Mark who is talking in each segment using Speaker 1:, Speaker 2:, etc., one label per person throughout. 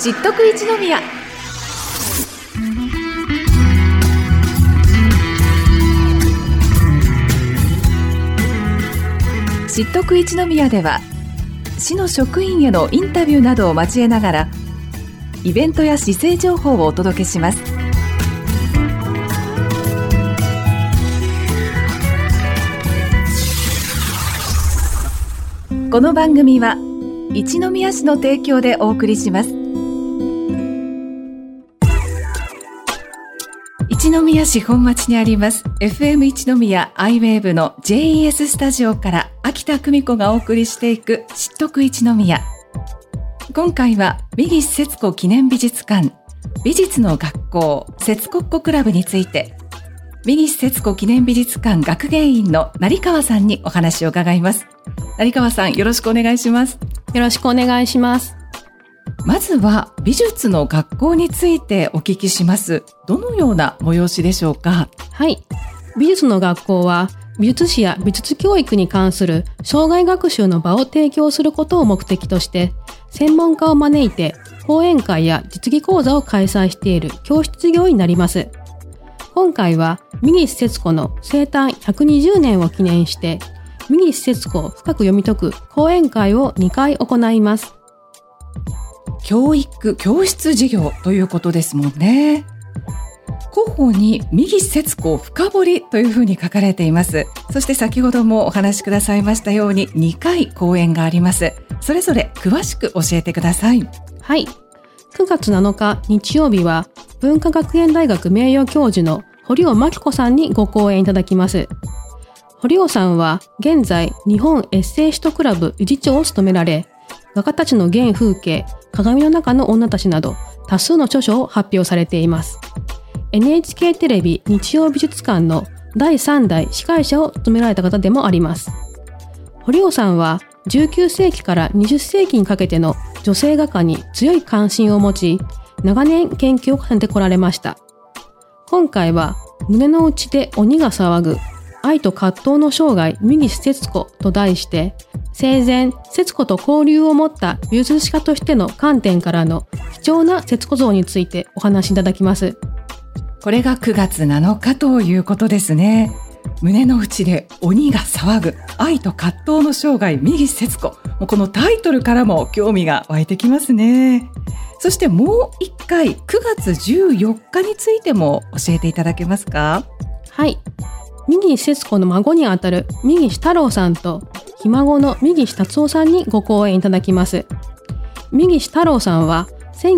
Speaker 1: 知っとく一宮。知っとく一宮では、市の職員へのインタビューなどを交えながら、イベントや市政情報をお届けします。この番組は一宮市の提供でお送りします。一宮市本町にあります FM 一宮アイウェーブの JES スタジオから秋田久美子がお送りしていく知っとく一宮。今回は三岸節子記念美術館美術の学校節子っ子クラブについて、三岸節子記念美術館学芸員の成川さんにお話を伺います。成川さん、よろしくお願いします。
Speaker 2: よろしくお願いします。
Speaker 1: まずは美術の学校についてお聞きします。どのような催しでしょうか？
Speaker 2: はい。美術の学校は美術史や美術教育に関する生涯学習の場を提供することを目的として、専門家を招いて講演会や実技講座を開催している教室事業になります。今回は三岸節子の生誕120年を記念して、三岸節子を深く読み解く講演会を2回行います。
Speaker 1: 教室事業ということですもんね。広報に三岸節子を深掘りというふうに書かれています。そして先ほどもお話しくださいましたように2回講演があります。それぞれ詳しく教えてください。
Speaker 2: はい。9月7日日曜日は文化学園大学名誉教授の堀尾真紀子さんにご講演いただきます。堀尾さんは現在日本エッセイストクラブ理事長を務められ、画家たちの原風景、鏡の中の女たちなど多数の著書を発表されています。NHK テレビ日曜美術館の第3代司会者を務められた方でもあります。堀尾さんは19世紀から20世紀にかけての女性画家に強い関心を持ち、長年研究を重ねてこられました。今回は胸の内で鬼が騒ぐ愛と葛藤の生涯三岸節子と題して、生前節子と交流を持った美術史家としての観点からの貴重な節子像についてお話しいただきます。
Speaker 1: これが9月7日ということですね。胸の内で鬼が騒ぐ愛と葛藤の生涯三岸節子。このタイトルからも興味が湧いてきますね。そしてもう1回9月14日についても教えていただけますか？
Speaker 2: はい。三岸節子の孫にあたる三岸太郎さんとひ孫の三岸達夫さんにご講演いただきます。三岸太郎さんは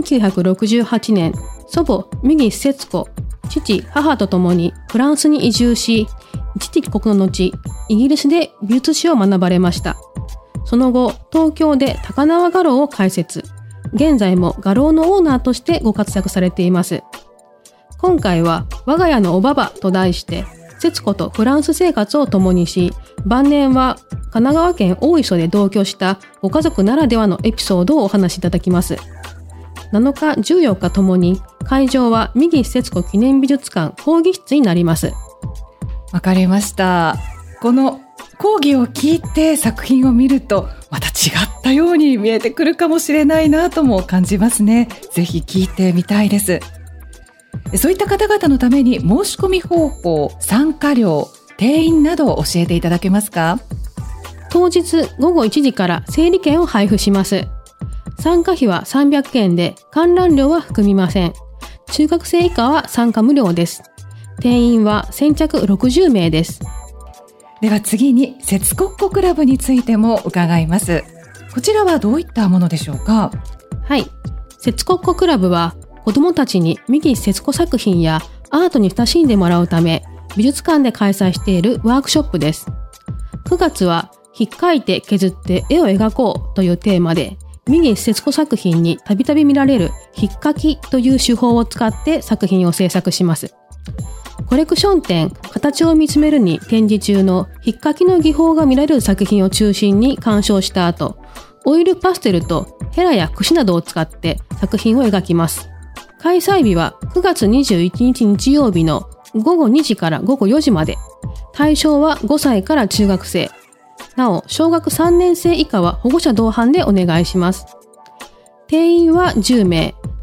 Speaker 2: 1968年、祖母三岸節子、父母と共にフランスに移住し、一時帰国の後、イギリスで美術史を学ばれました。その後、東京で高輪画廊を開設。現在も画廊のオーナーとしてご活躍されています。今回は我が家のおばばと題して、節子とフランス生活を共にし、晩年は神奈川県大磯で同居したご家族ならではのエピソードをお話しいただきます。7日、14日ともに会場は三岸節子記念美術館講義室になります。
Speaker 1: わかりました。この講義を聞いて作品を見るとまた違ったように見えてくるかもしれないなとも感じますね。ぜひ聞いてみたいです。そういった方々のために申し込み方法、参加料、定員などを教えていただけますか？
Speaker 2: 当日午後1時から整理券を配布します。参加費は300円で観覧料は含みません。中学生以下は参加無料です。定員は先着60名です。
Speaker 1: では次に節子っ子クラブについても伺います。こちらはどういったものでしょうか？
Speaker 2: はい。節子っ子クラブは子どもたちに三岸節子作品やアートに親しんでもらうため、美術館で開催しているワークショップです。9月は、ひっかいて削って絵を描こうというテーマで、三岸節子作品にたびたび見られるひっかきという手法を使って作品を制作します。コレクション展、形を見つめるに展示中のひっかきの技法が見られる作品を中心に鑑賞した後、オイルパステルとヘラや櫛などを使って作品を描きます。開催日は9月21日日曜日の午後2時から午後4時まで。対象は5歳から中学生。なお、小学3年生以下は保護者同伴でお願いします。定員は10名、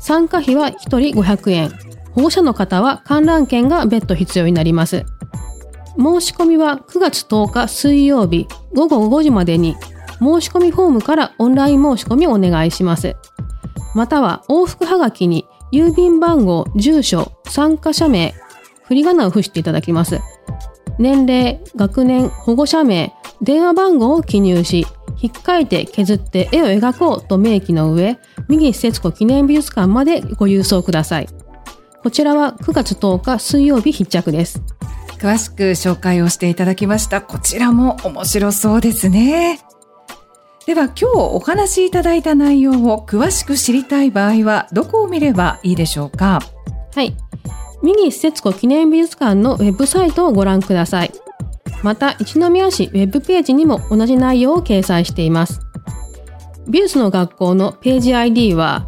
Speaker 2: 参加費は1人500円。保護者の方は観覧券が別途必要になります。申し込みは9月10日水曜日午後5時までに申し込みフォームからオンライン申し込みをお願いします。または往復はがきに郵便番号、住所、参加者名、振り仮名を付していただきます。年齢、学年、保護者名、電話番号を記入し、引っかいて削って絵を描こうと明記の上、三岸節子記念美術館までご郵送ください。こちらは9月10日水曜日必着です。
Speaker 1: 詳しく紹介をしていただきました。こちらも面白そうですね。では今日お話しいただいた内容を詳しく知りたい場合はどこを見ればいいでしょうか？
Speaker 2: はい。三岸節子記念美術館のウェブサイトをご覧ください。また、一宮市ウェブページにも同じ内容を掲載しています。美術の学校のページ ID は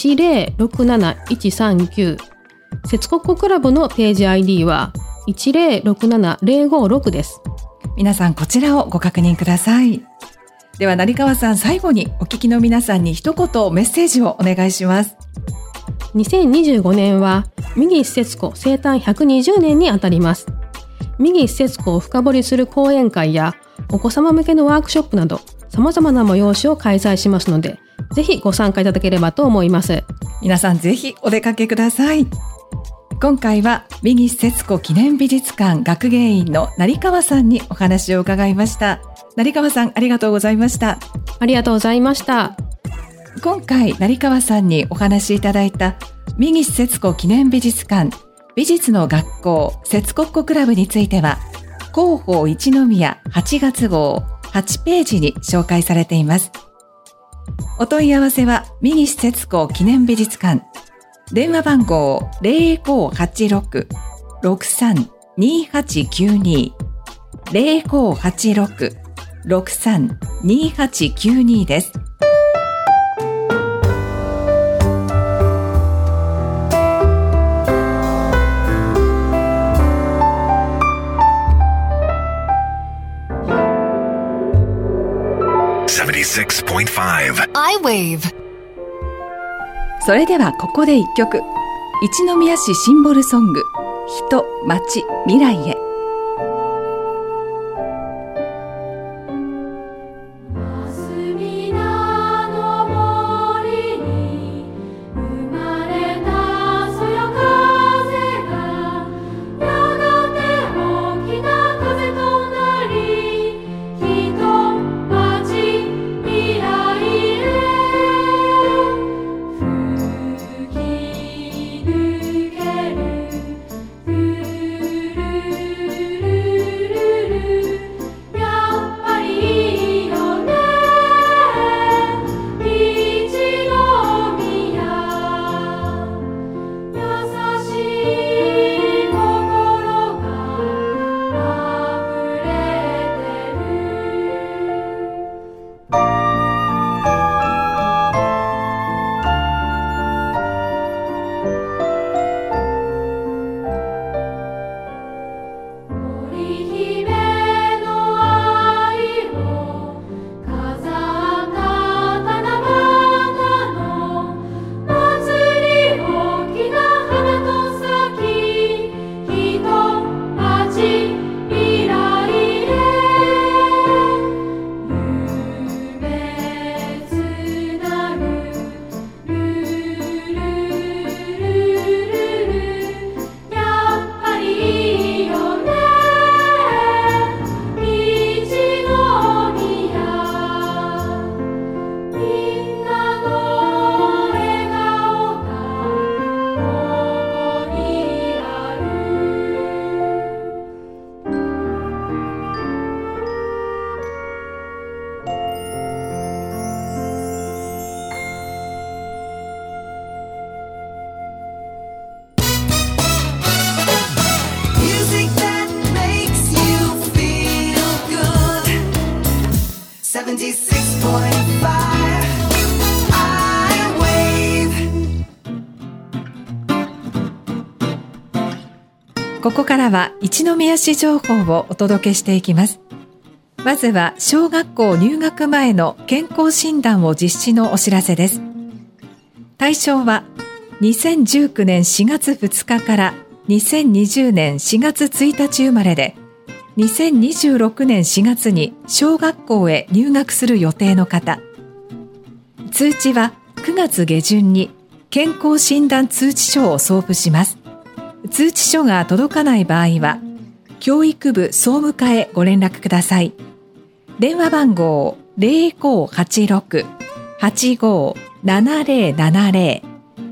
Speaker 2: 1067139。節子っ子クラブのページ ID は 1067056 です。
Speaker 1: 皆さんこちらをご確認ください。では成川さん、最後にお聞きの皆さんに一言メッセージをお願いします。
Speaker 2: 2025年は三岸節子生誕120年にあたります。三岸節子を深掘りする講演会やお子様向けのワークショップなど様々な催しを開催しますので、ぜひご参加いただければと思います。
Speaker 1: 皆さんぜひお出かけください。今回は三岸節子記念美術館学芸員の成川さんにお話を伺いました。成川さん、ありがとうございました。
Speaker 2: ありがとうございました。
Speaker 1: 今回成川さんにお話しいただいた三岸節子記念美術館美術の学校節子っ子クラブについては広報一宮8月号8ページに紹介されています。お問い合わせは三岸節子記念美術館、電話番号 0586-632892 0586-632892 です。
Speaker 3: 76.5 I-Wave。
Speaker 1: それではここで一曲、一宮市シンボルソング、人、町、未来へ。ここからは一宮市情報をお届けしていきます。まずは小学校入学前の健康診断を実施のお知らせです。対象は 2019年4月2日から2020年4月1日生まれで、2026年4月に小学校へ入学する予定の方。通知は9月下旬に健康診断通知書を送付します。通知書が届かない場合は、教育部総務課へご連絡ください。電話番号 0586-857070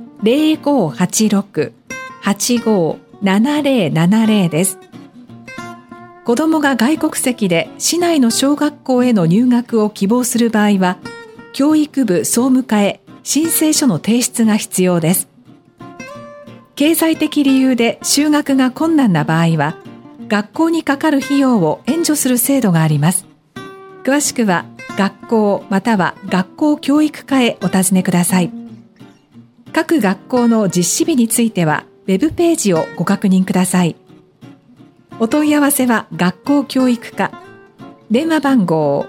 Speaker 1: 0586-857070 です。子どもが外国籍で市内の小学校への入学を希望する場合は、教育部総務課へ申請書の提出が必要です。経済的理由で就学が困難な場合は、学校にかかる費用を援助する制度があります。詳しくは学校または学校教育課へお尋ねください。各学校の実施日についてはウェブページをご確認ください。お問い合わせは学校教育課、電話番号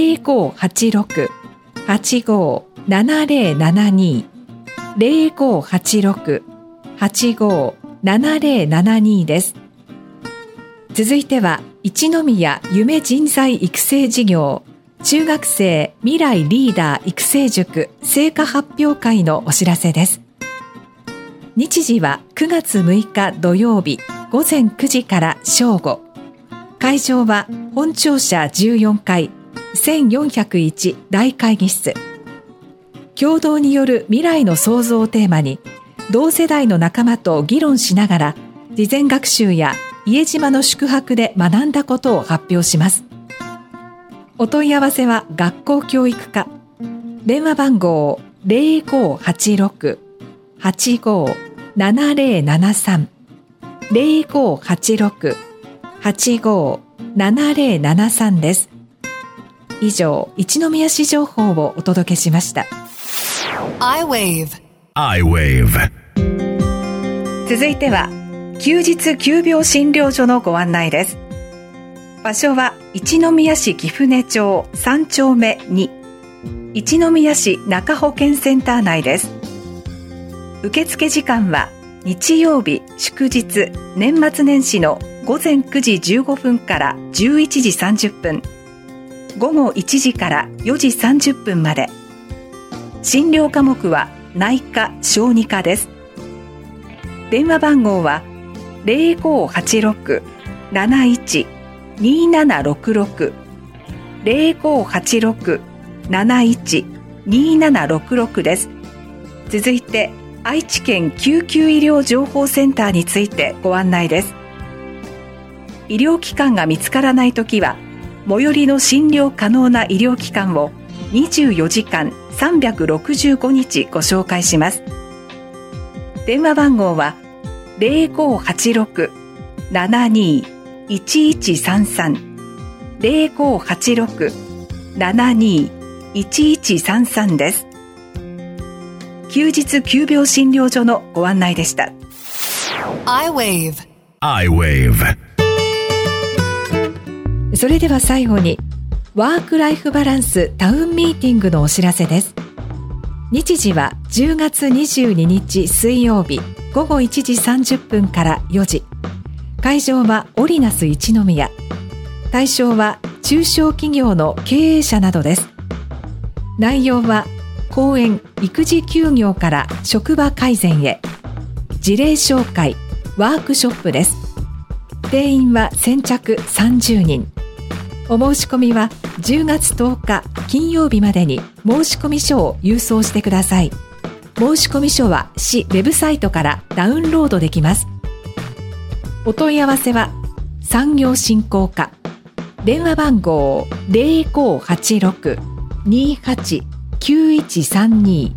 Speaker 1: 0586-857072 0586-857072 です。続いては一宮夢人材育成事業中学生未来リーダー育成塾成果発表会のお知らせです。日時は9月6日土曜日午前9時から正午。会場は本庁舎14階1401大会議室。共同による未来の創造をテーマに、同世代の仲間と議論しながら事前学習や家島の宿泊で学んだことを発表します。お問い合わせは学校教育課、電話番号 0586-857073 0586-857073 です。以上、一宮市情報をお届けしました。
Speaker 3: I-Wave。
Speaker 1: 続いては休日急病診療所のご案内です。場所は一宮市貴船町3丁目2、一宮市中保健センター内です。受付時間は日曜日祝日年末年始の午前9時15分から11時30分、午後1時から4時30分まで。診療科目は内科・小児科です。電話番号は 0586-712766 0586-712766 です。続いて愛知県救急医療情報センターについてご案内です。医療機関が見つからないときは、最寄りの診療可能な医療機関を24時間365日ご紹介します。電話番号は 0586-721133 0586-721133 です。休日急病診療所のご案内でした。
Speaker 3: I-Wave。
Speaker 1: それでは最後にワークライフバランスタウンミーティングのお知らせです。日時は10月22日水曜日午後1時30分から4時。会場はオリナス一宮。対象は中小企業の経営者などです。内容は講演・育児休業から職場改善へ、事例紹介、ワークショップです。定員は先着30人。お申し込みは10月10日金曜日までに申し込み書を郵送してください。申し込み書は市ウェブサイトからダウンロードできます。お問い合わせは産業振興課、電話番号 0586-289132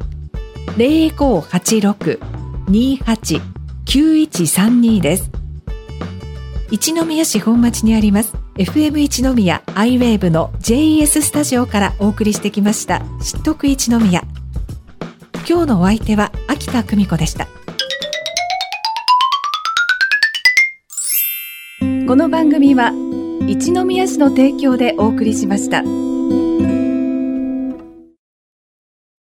Speaker 1: 0586-289132 です。一宮市本町にあります FM 一宮 I-Wave の JES スタジオからお送りしてきました知っとく一宮。今日のお相手は秋田久美子でした。この番組は一宮市の提供でお送りしました。